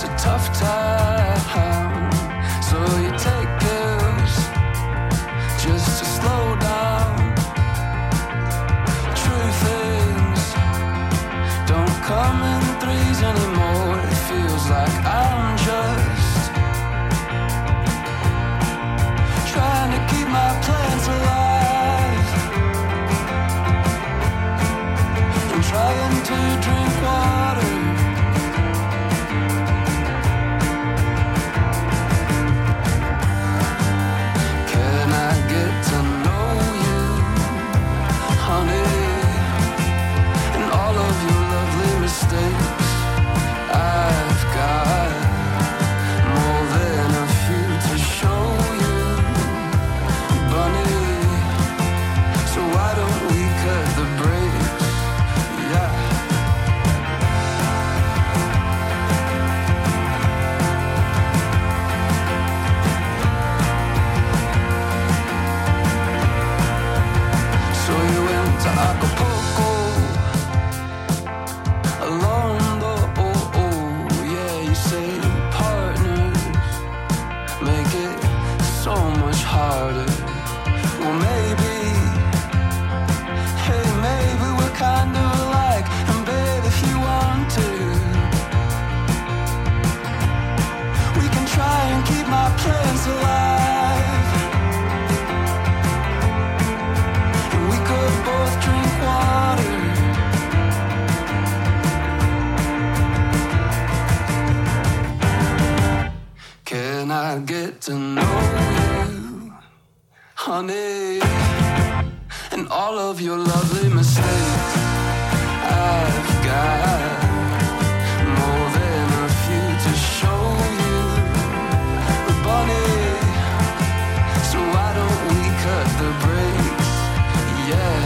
a tough time, so you take pills just to slow down. True things don't come in threes anymore. It feels like I'm just trying to keep my plans alive and trying to drink water. Can I get to know you, honey, and all of your lovely mistakes? I've got more than a few to show you, bunny, so why don't we cut the brakes? Yeah. So you went to Acapulco alone though, yeah, you say partners make it so much harder. Well, maybe, hey, maybe we're kind of alike, and babe, if you want to, we can try and keep my plans alive, and we could both drink water. Can I get to know you, honey, and all of your lovely mistakes? I've got more than a few to show you, bunny, so why don't we cut the brakes? Yeah.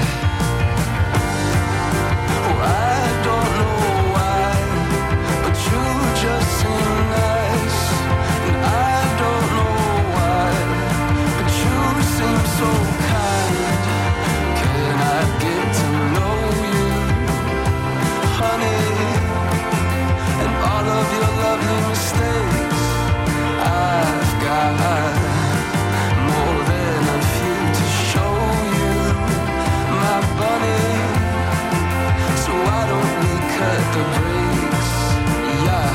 Oh, I don't know why, but you just seem nice, and I don't know why, but you seem so kind. Can I get to know you, honey, and all of your lovely mistakes? I've got more than a few to show you, my bunny, so why don't we cut the brakes? Yeah.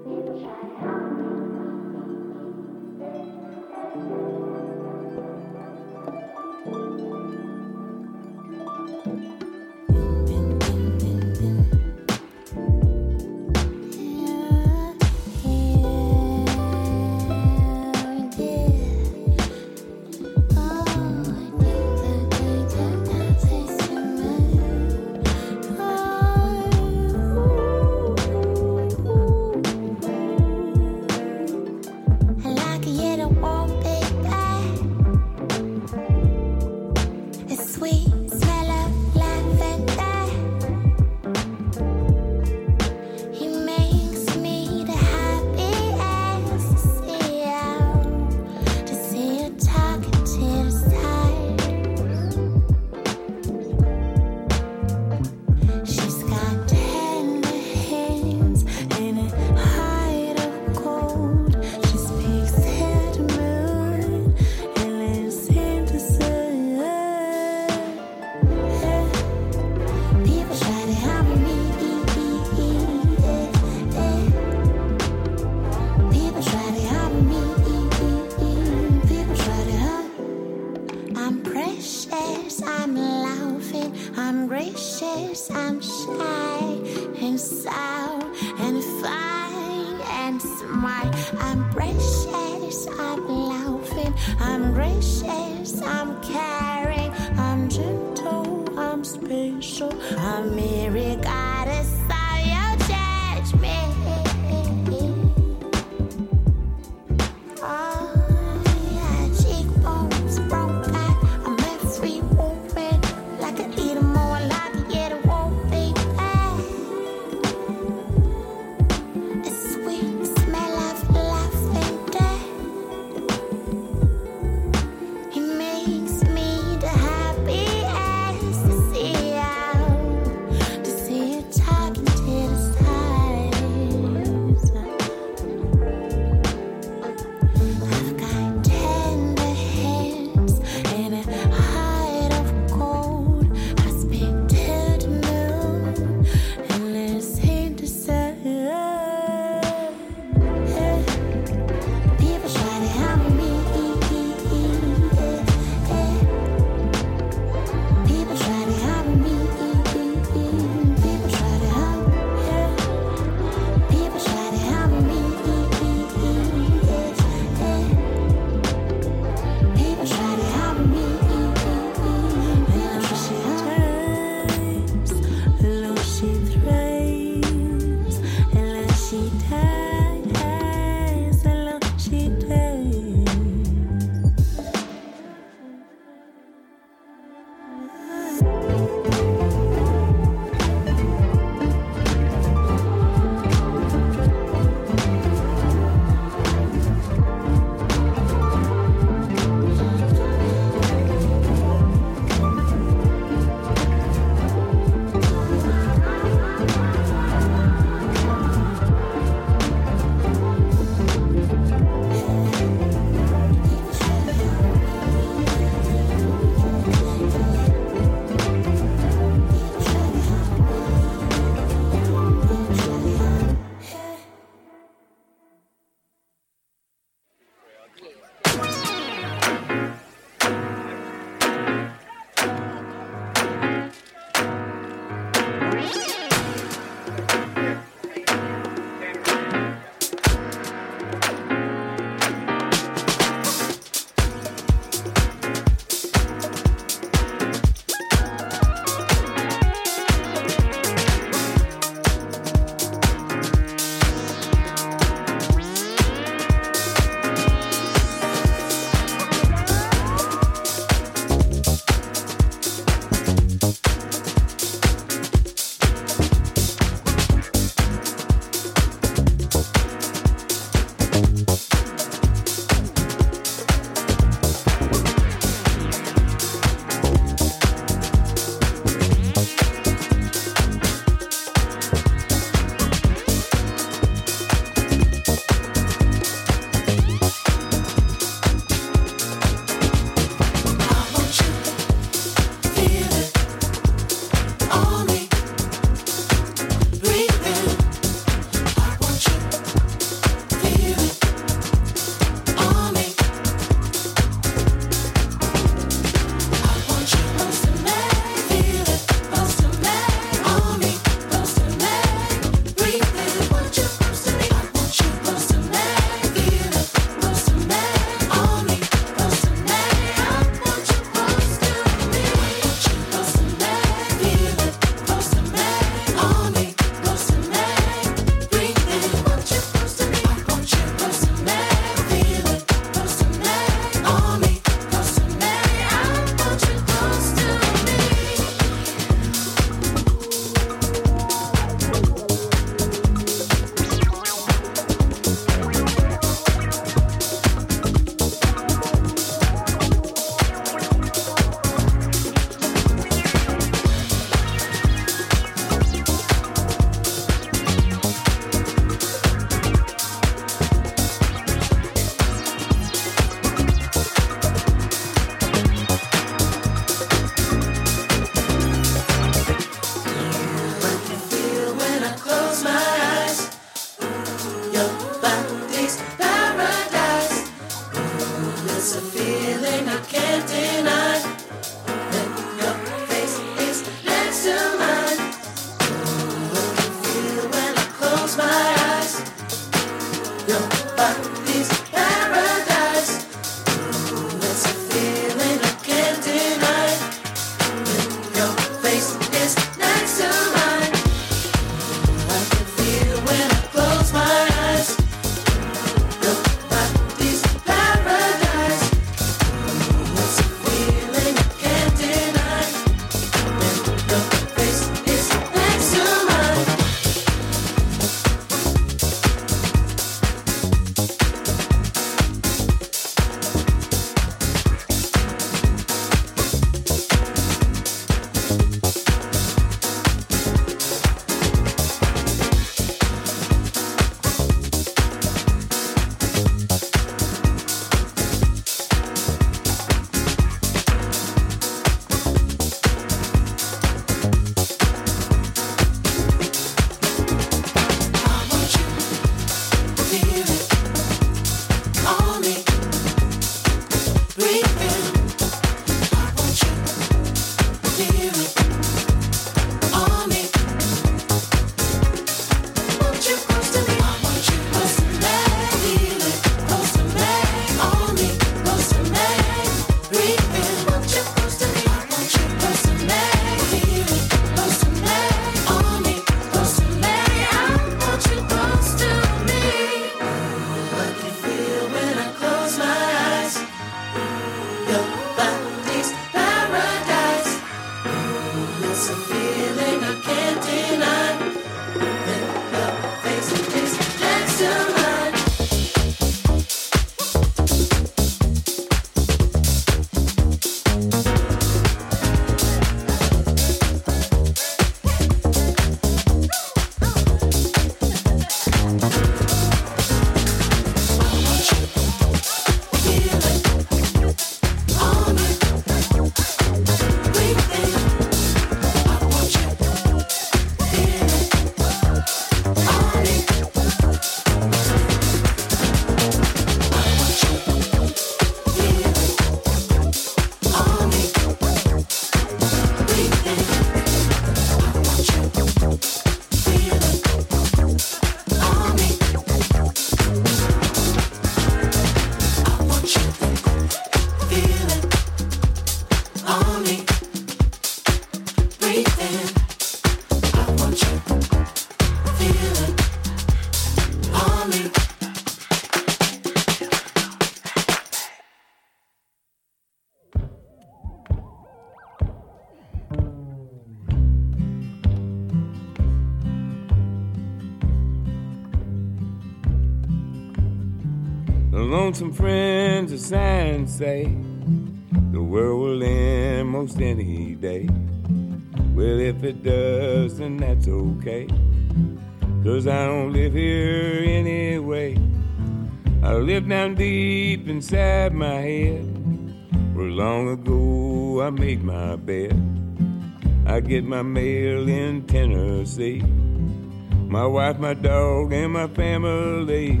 lonesome friends of science say the world will end most any day. Well, if it does, then that's okay, 'cause I don't live here anyway. I live down deep inside my head, where long ago I made my bed. I get my mail in Tennessee, my wife, my dog, and my family.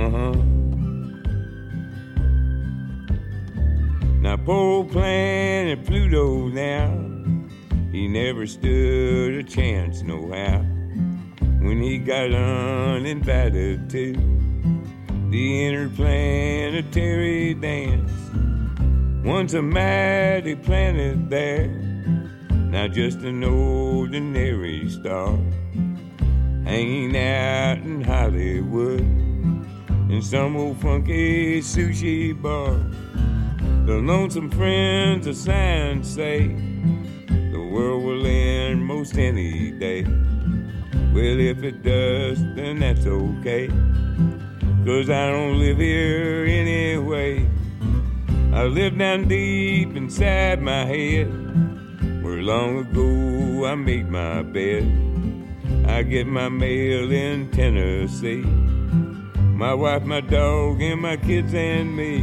Now poor old planet Pluto now, he never stood a chance no how when he got uninvited to the interplanetary dance. Once a mighty planet there, now just an ordinary star, hanging out in Hollywood in some old funky sushi bar. The lonesome friends of science say the world will end most any day. Well, if it does, then that's okay, 'cause I don't live here anyway. I live down deep inside my head, where long ago I made my bed. I get my mail in Tennessee, my wife, my dog, and my kids and me.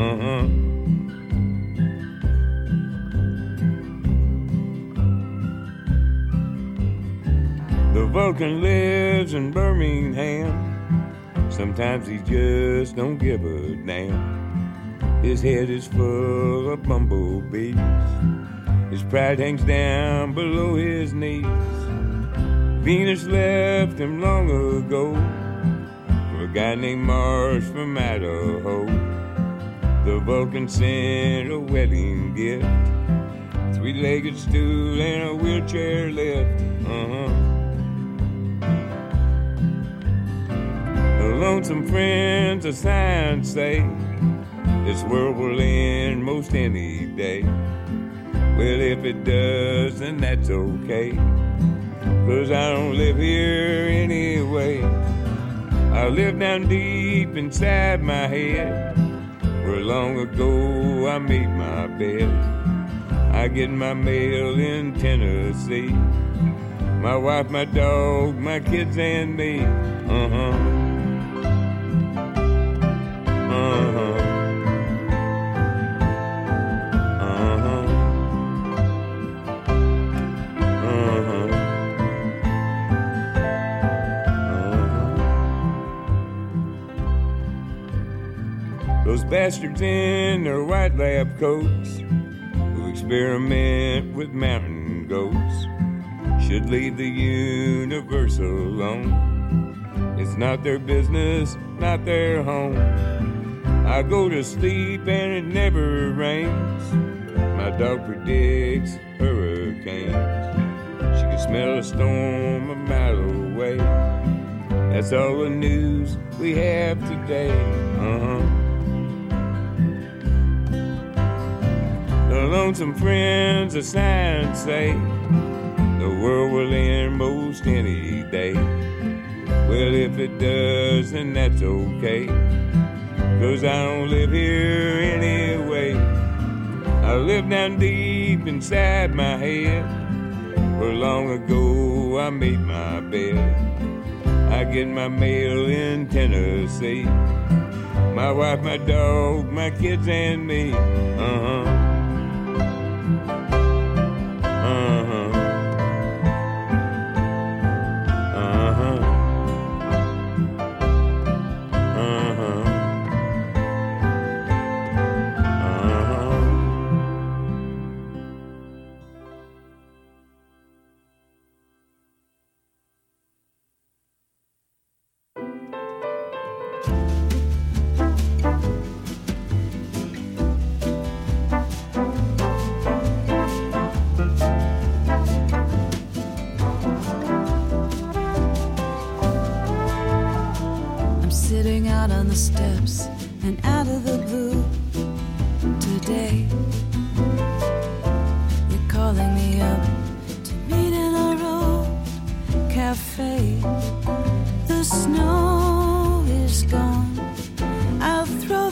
The Vulcan lives in Birmingham. Sometimes he just don't give a damn. His head is full of bumblebees. His pride hangs down below his knees. Venus left him long ago for a guy named Mars from Idaho. The Vulcan sent a wedding gift, 3-legged stool and a wheelchair lift. The lonesome friends of science say this world will end most any day. Well, if it does, then that's okay, 'cause I don't live here anyway. I live down deep inside my head, where long ago I made my bed. I get my mail in Tennessee, my wife, my dog, my kids and me. Those bastards in their white lab coats who experiment with mountain goats should leave the universe alone. It's not their business, not their home. I go to sleep and it never rains. My dog predicts hurricanes. She can smell a storm a mile away. That's all the news we have today. The lonesome friends of science say the world will end most any day. Well, if it does, then that's okay, 'cause I don't live here anyway. I live down deep inside my head, where long ago I made my bed. I get my mail in Tennessee, my wife, my dog, my kids and me. The snow is gone. I'll throw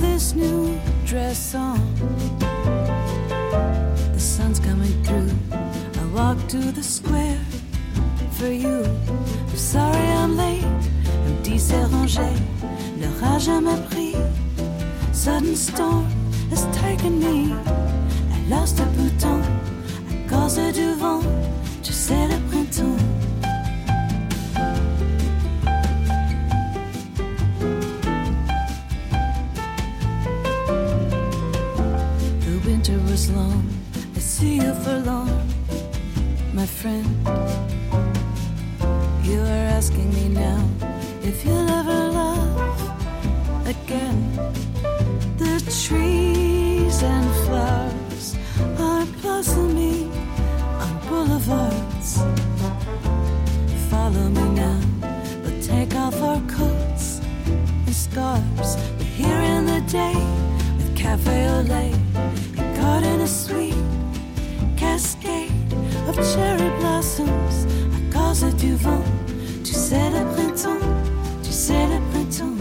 song. The sun's coming through. I walk to the square for you. I'm sorry I'm late. Le 10 s'est rangé. L'orage m'a pris. Sudden storm has taken me. I lost a bouton à cause du vent. Tu sais le printemps. Was long, I see you for long, my friend. You are asking me now if you'll ever love again. The trees and flowers are blossoming on boulevards. Follow me now, we'll take off our coats and scarves. We're here in the day with cafe au lait. Caught in a sweet cascade of cherry blossoms à cause du vent. Tu sais le printemps, tu sais le printemps.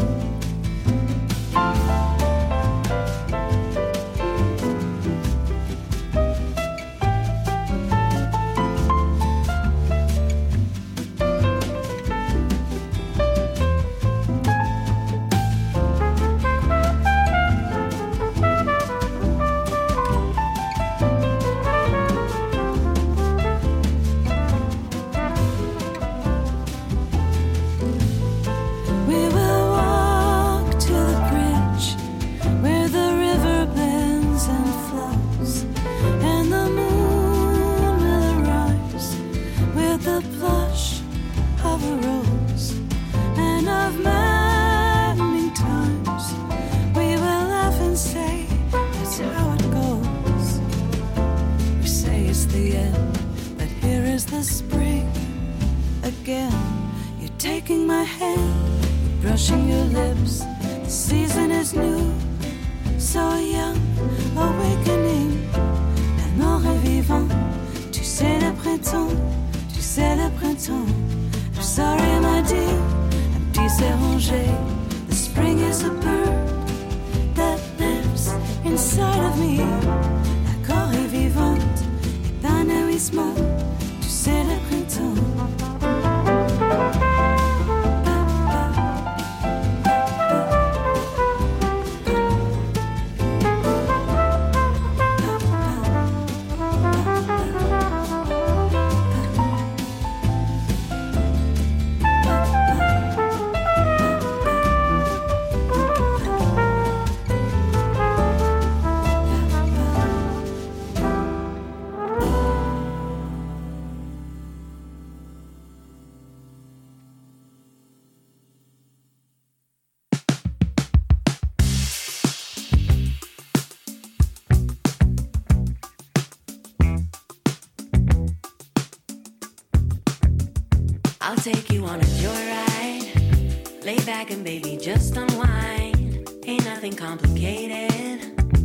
I'll take you on a joyride. Lay back and baby, just unwind. Ain't nothing complicated.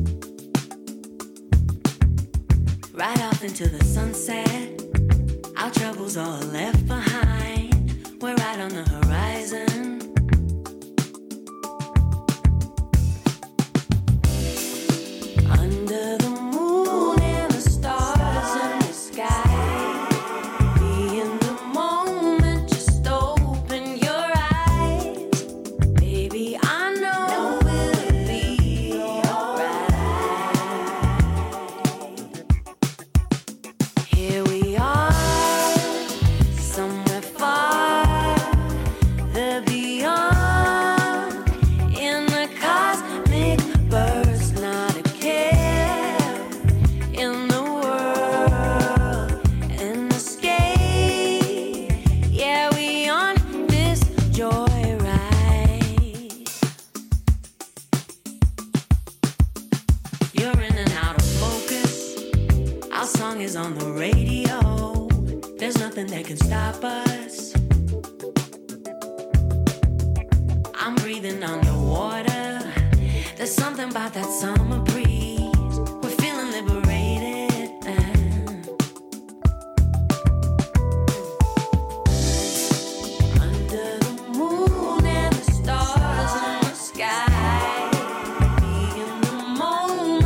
Right off into the sunset. Our troubles all left behind. We're right on the horizon. Under the moon and the stars in the sky. That can stop us. I'm breathing underwater. There's something about that summer breeze. We're feeling liberated. Under the moon and the stars in the sky. Be in the moment.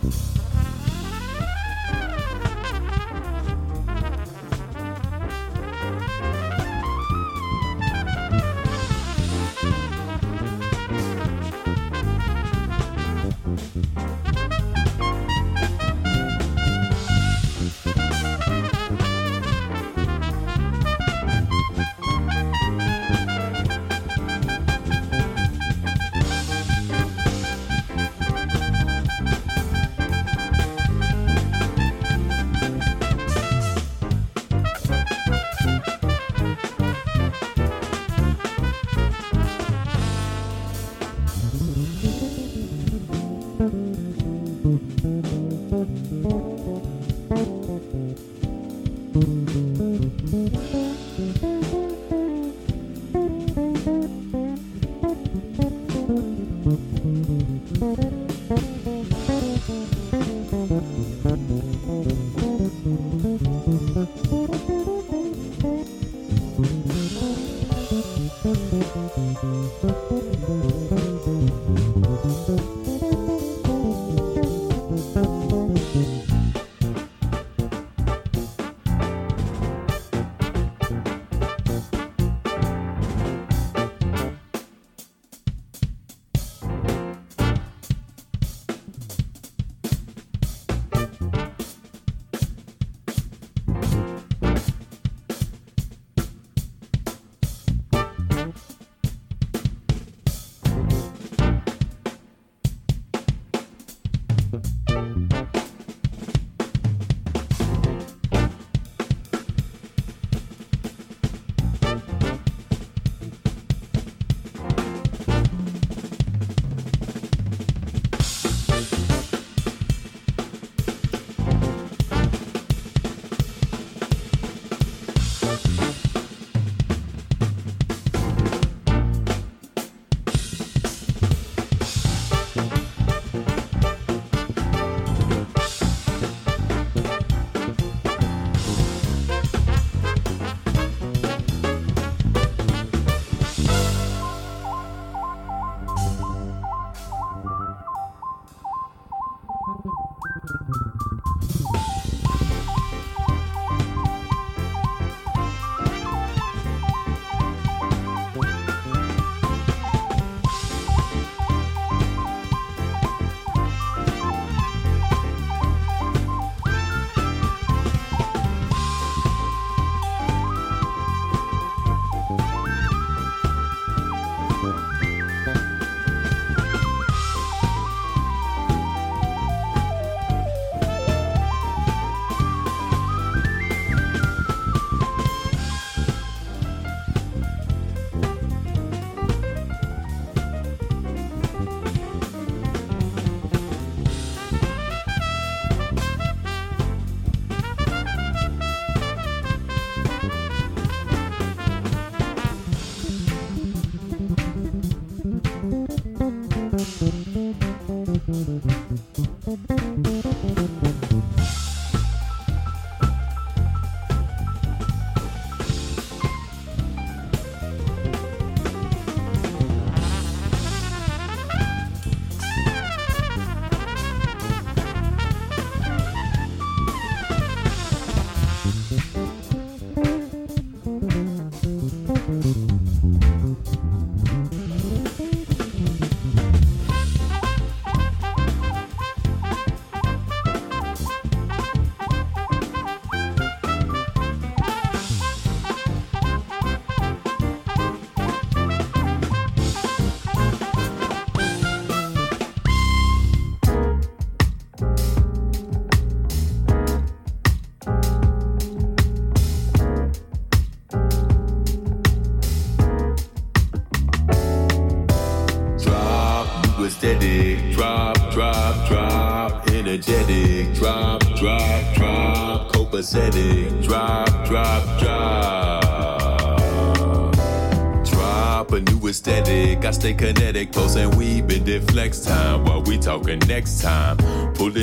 Steady, drop, drop, drop, energetic, drop, drop, drop, copacetic, drop, drop, drop. Drop a new aesthetic, I stay kinetic, close and we bend it flex time while we talking next time. Pulling